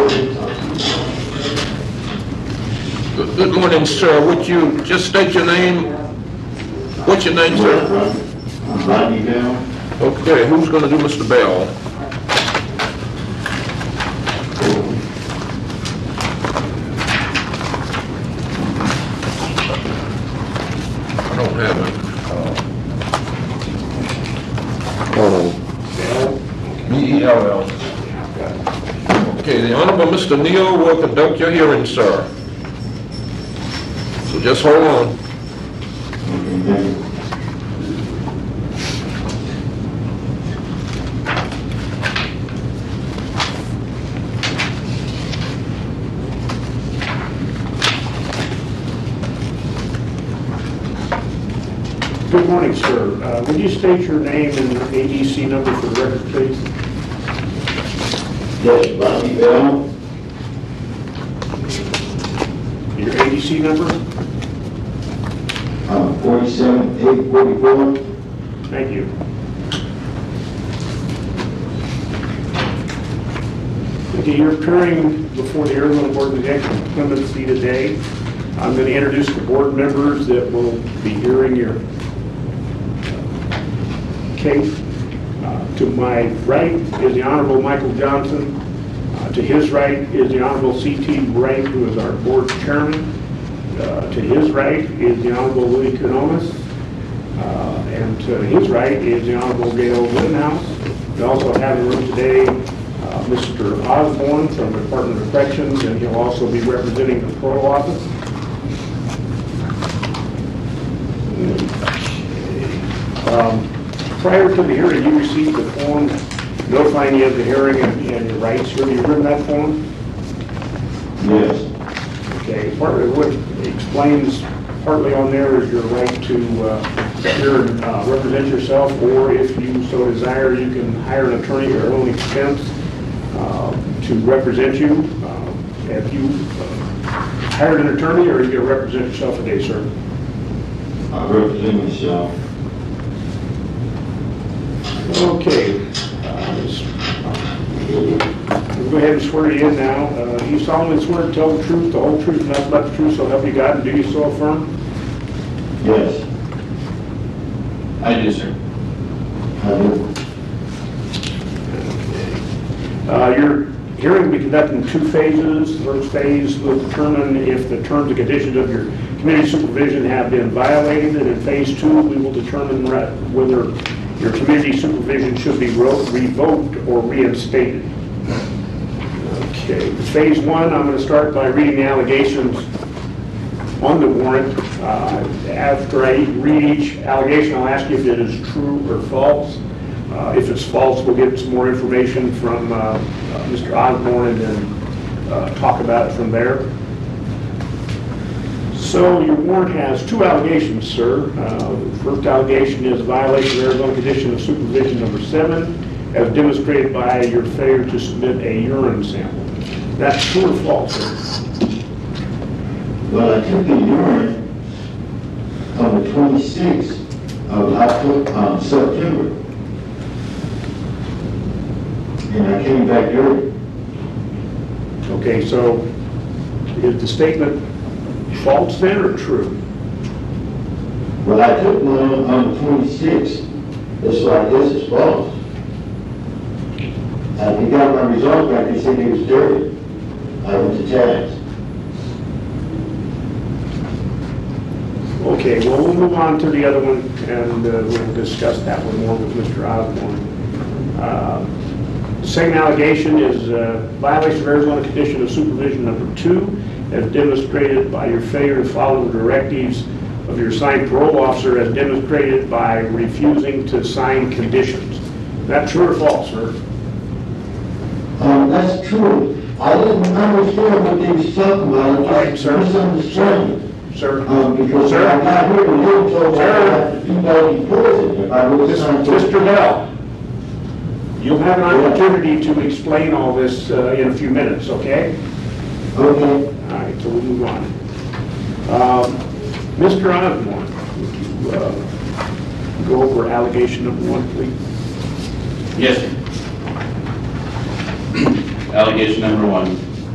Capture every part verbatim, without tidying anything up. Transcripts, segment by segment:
Good good morning, sir. Would you just state your name? What's your name, sir? I'm Rodney Bell. Okay, who's going to do Mister Bell? I don't have it. B E L L. Okay, the Honorable Mister Neal will conduct your hearing, sir. So just hold on. Okay, thank you. Good morning, sir. Uh, Would you state your name and A D C number for the record, please? Yes, Rodney Bell. Your A D C number? Um, forty-seven, eight forty-four. Thank you. Okay, you're appearing before the Arizona Board of Election clemency today. I'm going to introduce the board members that will be hearing your case. Uh, to my right is the Honorable Michael Johnson. Uh, to his right is the Honorable C T Wright, who is our board chairman. Uh, to his right is the Honorable Louis Canonis. Uh, and to his right is the Honorable Gail Wittenhouse. We also have in the room today uh, Mister Osborne from the Department of Corrections, and he'll also be representing the parole office. Um, prior to the hearing, you received a form notifying you of the hearing and, and your rights. Have you written that form? Yes. Okay, part of what explains partly on there is your right to uh, hear and uh, represent yourself, or if you so desire, you can hire an attorney at your own expense uh, to represent you. Uh, have you uh, hired an attorney, or are you going to represent yourself today, sir? I represent myself. Okay. Uh, We'll go ahead and swear you in now. Uh, You solemnly swear to tell the truth, the whole truth, and nothing but the truth, so help you God, and do you so affirm? Yes, I do, sir. I do. Uh, Your hearing will be conducted in two phases. The first phase will determine if the terms and conditions of your community supervision have been violated, and in phase two, we will determine re- whether your community supervision should be ro- revoked or reinstated. Okay, phase one, I'm going to start by reading the allegations on the warrant. Uh, After I read each allegation, I'll ask you if it is true or false. Uh, If it's false, we'll get some more information from uh, uh, Mister Osborne and then uh, talk about it from there. So your warrant has two allegations, sir. Uh, the first allegation is a violation of Arizona Condition of Supervision number seven, as demonstrated by your failure to submit a urine sample. That's true or false, sir? Well, I took the urine on the twenty-sixth of October, um, September. And I came back early. Okay, so is the statement false then or true? Well, I took one on the twenty-sixth. That's why I guess it's false. I got my results back. They said it was dirty. I went to tax. Okay, well, we'll move on to the other one, and uh, we'll discuss that one more with Mister Osborne. Uh, Same allegation is uh, violation of Arizona Condition of Supervision number two, as demonstrated by your failure to follow the directives of your assigned parole officer, as demonstrated by refusing to sign conditions. Is that true or false, sir? Um, that's true. I didn't understand what they was talking about. All right, sir. Misunderstanding. Sir? Um, because Sir? when I got here, the Lord told me I Sir? had to be back in prison if I was signed. Mister Bell, you'll have an opportunity to explain all this uh, in a few minutes, okay? Okay. All right, so we'll move on. Um, Mister Osborne, would you uh, go over allegation number one, please? Yes, sir. Allegation number one,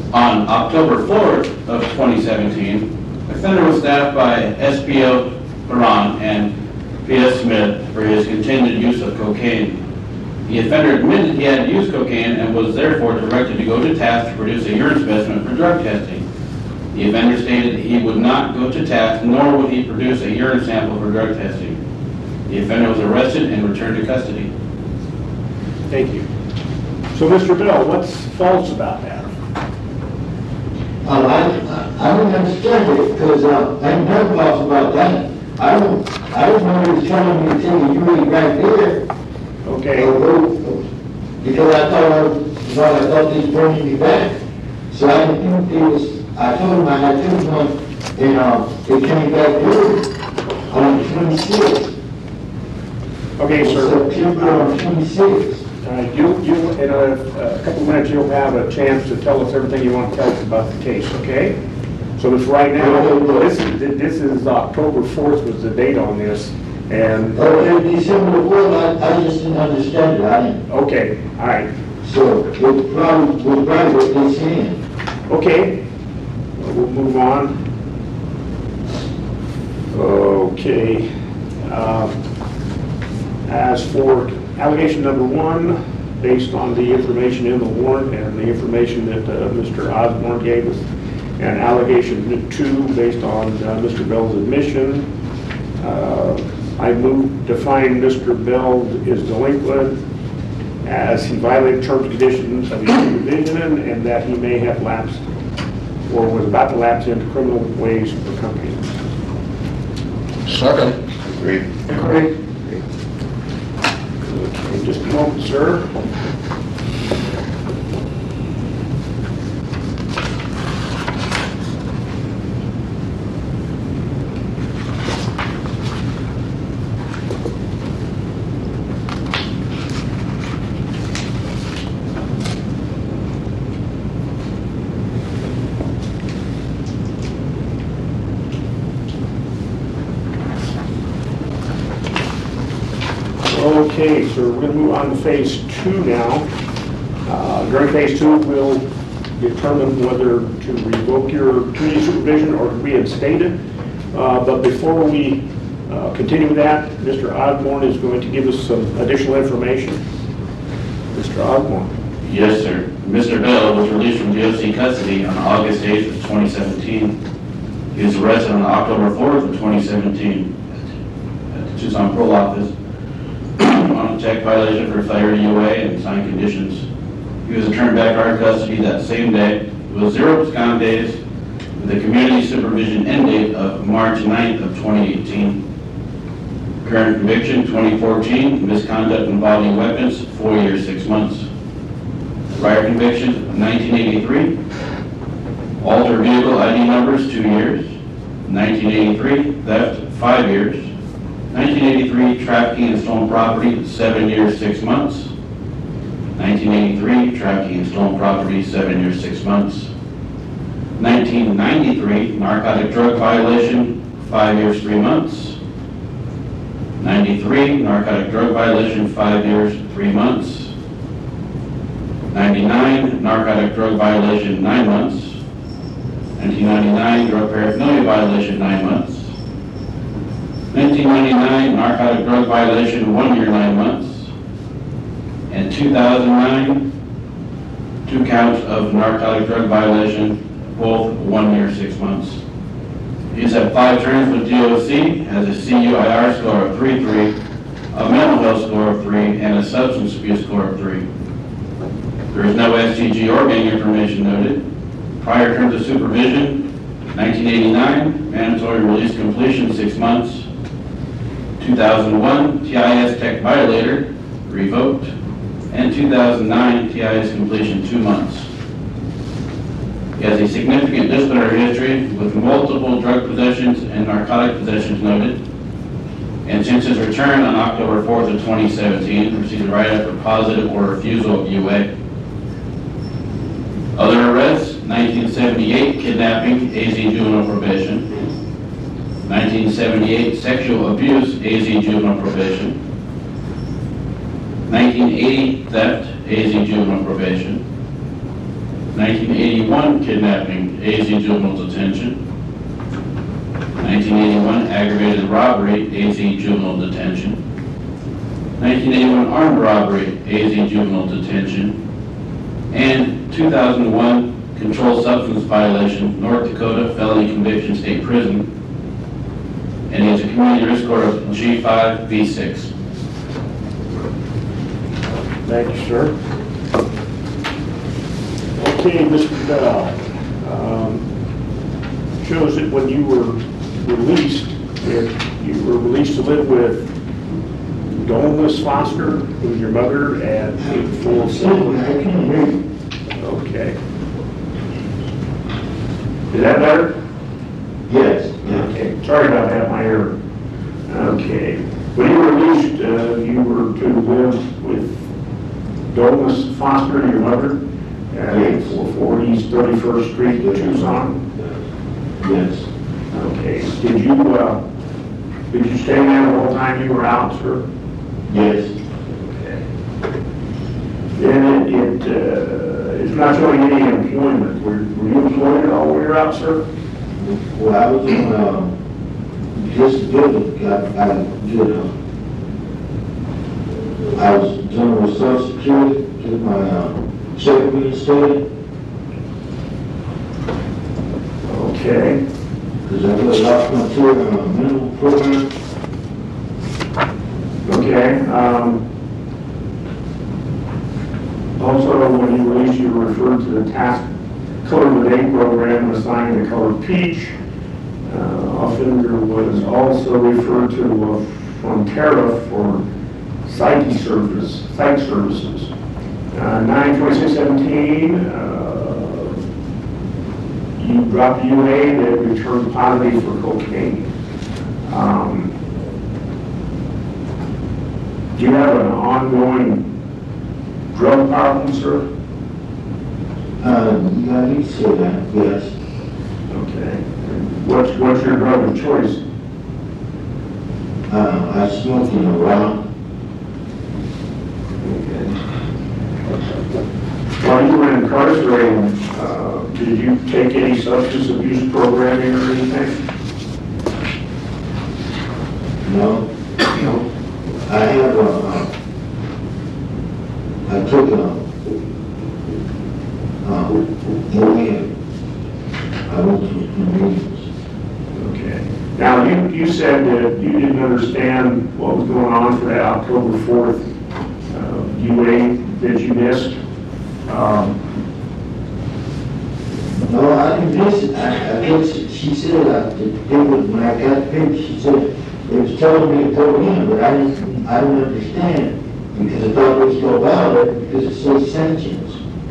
On October fourth of twenty seventeen, the offender was staffed by S P O Iran and P S Smith for his continued use of cocaine. The offender admitted he had used cocaine and was therefore directed to go to task to produce a urine specimen for drug testing. The offender stated he would not go to task, nor would he produce a urine sample for drug testing. The offender was arrested and returned to custody. Thank you. So, Mister Bell, what's false about that? Uh, I, I don't understand it, because, uh, I ain't no false about that. I don't, I don't know who's telling me to take a urine right there. Okay. Uh, go- Because I thought, I was- you know, I thought they was bringing me back. So I didn't think it was, I told them I had two one, and, uh, they came back here on the twenty-sixth. Okay, sir. September on twenty-sixth. Uh, you, you, in a, a couple of minutes, you'll have a chance to tell us everything you want to tell us about the case, okay? So it's right now, this is, this is October fourth was the date on this, and, Oh, and December the fourth, I, I just didn't understand it, I didn't. okay, all right. So, it probably, was probably what they saying. Okay, we'll move on. Okay. Uh, As for allegation number one, based on the information in the warrant and the information that uh, Mister Osborne gave us, and allegation two, based on uh, Mister Bell's admission, uh, I move to find Mister Bell is delinquent as he violated terms and conditions of his supervision and that he may have lapsed or was about to lapse into criminal ways for the company. Second. Agreed. Okay, just a moment, sir. Okay, so we're going to move on to phase two now. Uh, During phase two, we'll determine whether to revoke your community supervision or reinstate it. Uh, But before we uh, continue with that, Mister Osborne is going to give us some additional information. Mister Osborne. Yes, sir. Mister Bell was released from D O C custody on August eighth of twenty seventeen. He was arrested on October fourth of twenty seventeen at the Tucson Parole Office on a check violation for failure to U A and signed conditions. He was returned back to our custody that same day with zero abscond days with a community supervision end date of March ninth of twenty eighteen. Current conviction, twenty fourteen, misconduct involving weapons, four years, six months. Prior conviction, nineteen eighty-three, alter vehicle I D numbers, two years. nineteen eighty-three, theft, five years. nineteen eighty-three, trafficking and stolen property, seven years, six months. nineteen eighty-three, trafficking and stolen property, seven years, six months. nineteen ninety-three, narcotic drug violation, five years, three months. ninety-three, narcotic drug violation, five years, three months. ninety-nine, narcotic drug violation, nine months. nineteen ninety-nine, drug paraphernalia violation, nine months. nineteen ninety-nine, narcotic drug violation, one year, nine months. And two thousand nine, two counts of narcotic drug violation, both one year, six months. He's had five terms with D O C, has a C U I R score of three three, a mental health score of three, and a substance abuse score of three. There is no S T G or gang information noted. Prior terms of supervision, nineteen eighty-nine, mandatory release completion, six months. two thousand one, T I S tech violator, revoked. And two thousand nine, T I S completion, two months. He has a significant disciplinary history with multiple drug possessions and narcotic possessions noted. And since his return on October fourth of twenty seventeen, received a write-up for positive or refusal of U A. Other arrests, nineteen seventy-eight, kidnapping, A Z juvenile probation. nineteen seventy-eight, sexual abuse, A Z juvenile probation. nineteen eighty, theft, A Z juvenile probation. nineteen eighty-one kidnapping, A Z juvenile detention. nineteen eighty-one aggravated robbery, A Z juvenile detention. nineteen eighty-one armed robbery, A Z juvenile detention. And two thousand one controlled substance violation, North Dakota felony conviction, state prison. And he has a community risk score of G five V six. Thank you, sir. Okay, Mister Bell, um, shows that when you were released, that you were released to live with Dolores Foster, who was your mother, at eight four Excuse me, seven. I can't hear you. Okay. Is that better? Yes, Okay, sorry about that, my error. Okay, when you were released, uh, you were to live with Dolores Foster, your mother, at eight four four East thirty-first Street, Tucson. yes, Okay, did you, uh, did you stay there the whole time you were out, sir? yes. And it, it uh, is not showing any employment. Were, were you employed all the way out, sir? Well, I was on, um, disability, I, I did, uh, I was dealing with social security, did my, um, check reinstated, Okay. because I really lost my children on a minimum program. Okay, um, also, when you released, you were referred to the task color of the day program, assigned the color peach. Uh, offender was also referred to uh, from Tara for psyche service, psych services. Uh, nine twenty-six seventeen, uh, you dropped a U A that returned positive for cocaine. Um, Do you have an ongoing drug problem, sir? Uh, yeah, you say that, yes. Okay. What's, what's your drug of choice? Uh, I smoked in a while. While you were incarcerated, uh, did you take any substance abuse programming or anything? No, No. I have a, uh, I took a, um, Moran. I went to convenience. Okay. Now, you, you said that you didn't understand what was going on for that October fourth uh, U A that you missed. Um, No, I didn't miss it. I, I guess she said, uh, that they was, when I got paid, she said, they was telling me to go in, but I didn't, I didn't understand, because I thought they was go about it, because it says sanctions.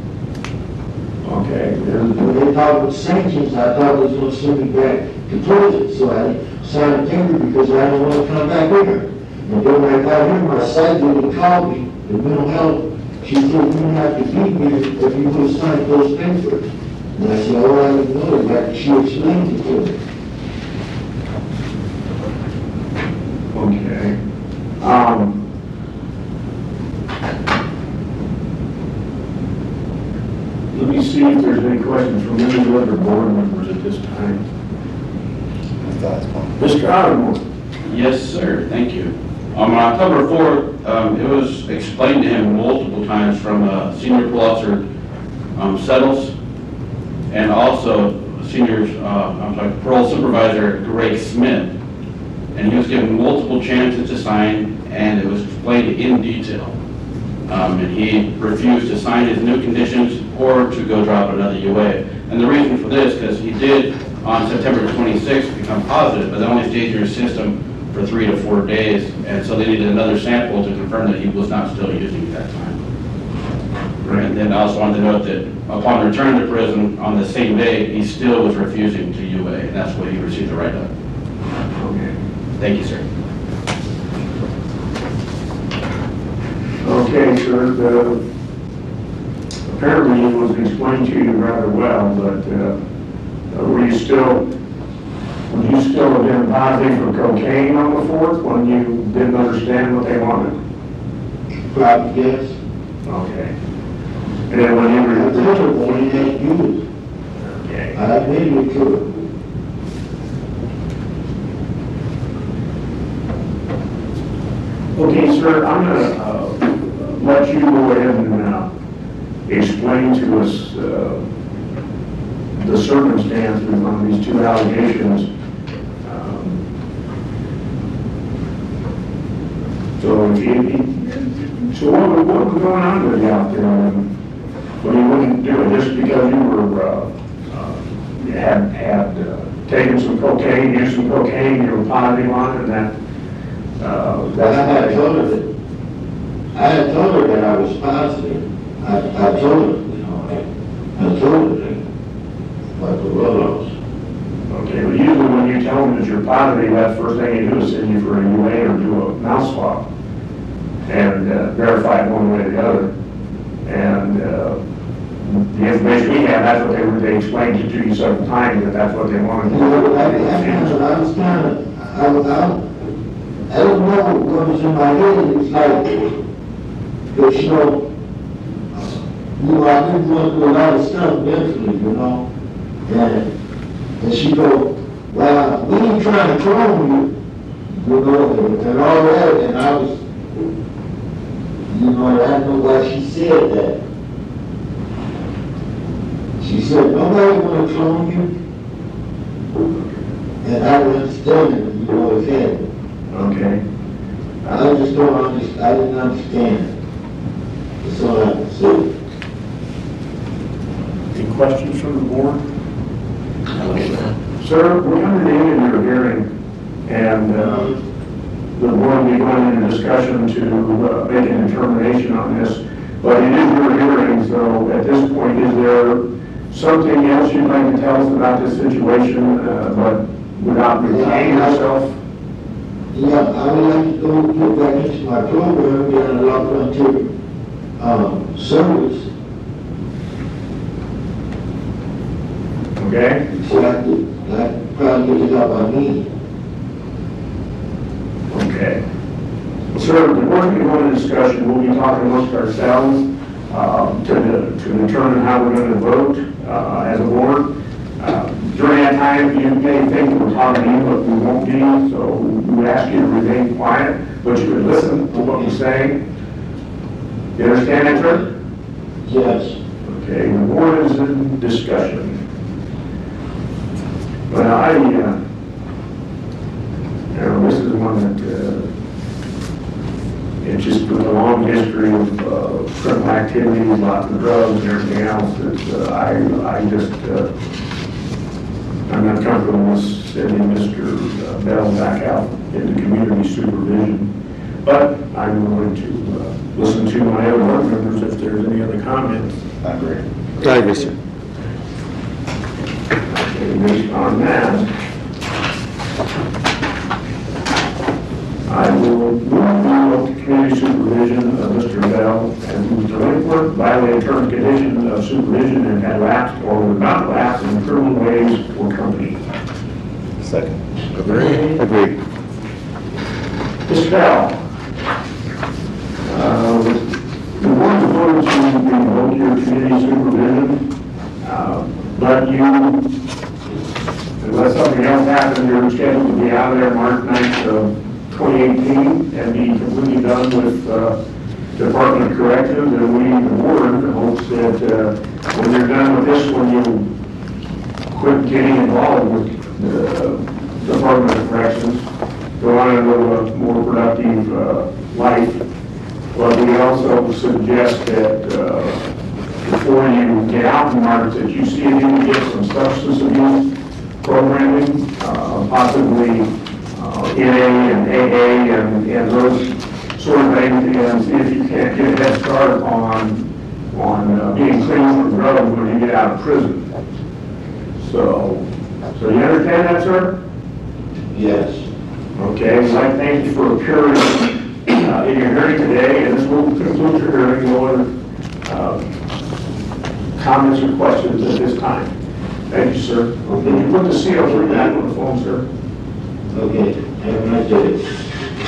okay. When they talked about sanctions, I thought they was gonna send me back to prison, so I signed a paper because I didn't wanna come back here. And then when I got here, my side lady called me, the mental health, she said, you didn't have to be here if you would have signed those papers. And I said, oh, I didn't know that, she explained it to me. Okay. Um, Let me see if there's any questions from any other board members at this time. Mister Ottermore. Yes, sir, thank you. On October fourth, um, it was explained to him multiple times from uh, Senior Parole Officer um, Settles and also Senior, uh, I'm sorry, Parole Supervisor Greg Smith. And he was given multiple chances to sign, and it was explained in detail. Um, and he refused to sign his new conditions or to go drop another U A. And the reason for this, because he did on September twenty-sixth become positive, but they only stayed in your system for three to four days, and so they needed another sample to confirm that he was not still using at that time. Right. And then I also wanted to note that upon return to prison on the same day, he still was refusing to U A, and that's why he received the write-up. Okay. Thank you, sir. Okay, sir. The, apparently it was explained to you rather well, but uh, were you still, would you still have been positive for cocaine on the fourth when you didn't understand what they wanted? Probably, yes. Okay. And then when you I were, told her for the next years. okay. I admitted to her. Okay, sir, I'm gonna, uh, let you go ahead and, uh, explain to us, uh, the circumstances on these two allegations. Um, So if you, so what, what was going on with you out there? And, well, you wouldn't do it just because you were, uh, uh, you had, had, uh, taken some cocaine, used some cocaine, you were positive on it, and that, uh, But I had that's. told her that, I had told her that I was positive. I, I told her, you know, I, I told her that, but the Willows. Okay, well, usually when you tell them that you're positive, that's the first thing you do is send you for a U A or do a mouth swab and uh, verify it one way or the other. And uh, the information we have, that's what they were, they explained it to you several times, that that's what they wanted. You know, I, I, I was kind of, I was, I, I don't know what was in my head. It's like, that, you know, you know, I've been going through a lot of stuff mentally, you know, and, and she go, well, we ain't trying to clone you, you know, and, and all that, and I was, you know, I don't know why she said that. She said, nobody want to clone you, and I don't understand it, you know, it's happening. Okay. I just don't understand, I didn't understand it. That's all I can say. Any questions from the board? Sir, we're coming to the end of your hearing, and uh, the board will be going into discussion to uh, make a determination on this. But it is your hearing, so at this point, is there something else you'd like to tell us about this situation, uh, but without repeating yourself? Yeah, I would like to go get back into my program, get a lot volunteer, um, service, Okay? so I could, I could probably get the help I need. Okay. Sir, the board will be going into discussion, we'll be talking amongst ourselves um, to, to determine how we're going to vote uh, as a board. Uh, During that time, you may think that we're talking to you, but we won't be, so we would ask you to remain quiet, but you would listen to what we're saying. You understand that, sir? Yes. Okay, the board is in discussion. Well, I, uh, you know, this is one that, uh, it's just with a long history of uh, criminal activity, lots of drugs and everything else, that uh, I, I just, uh, I'm not comfortable with sending Mister Bell back out into community supervision. But I'm willing to uh, listen to my other board members if there's any other comments. I agree. I agree, sir. Okay, based on that, I will move on to community supervision of Mister Bell and who was delinquent, violated terms and conditions of supervision and had lapsed or would not lapse in criminal ways or company. Second. Agree? Agreed. Mister Bell, uh, the board is voting to revoke your community supervision, uh, but you, unless something else happens, you're scheduled to be out of there March ninth of twenty eighteen and be completely done with uh, Department of Corrections, and we, the board, hopes that uh, when you're done with this one, you'll quit getting involved with the Department of Corrections, go on and live a more productive uh, life. But we also suggest that uh, before you get out in March, that you see if you can get some substance abuse programming, uh, possibly uh, N A and A A and, and those sort of things, and see if you can't get a head start on on uh, being clean from drugs when you get out of prison. So, so you understand that, sir? Yes. Okay, we'd like to thank you for appearing uh, in your hearing today, and this will conclude your hearing. No other uh, comments or questions at this time. Thank you, sir. Can you put the seal through that on the phone, sir? Okay. Have a nice day.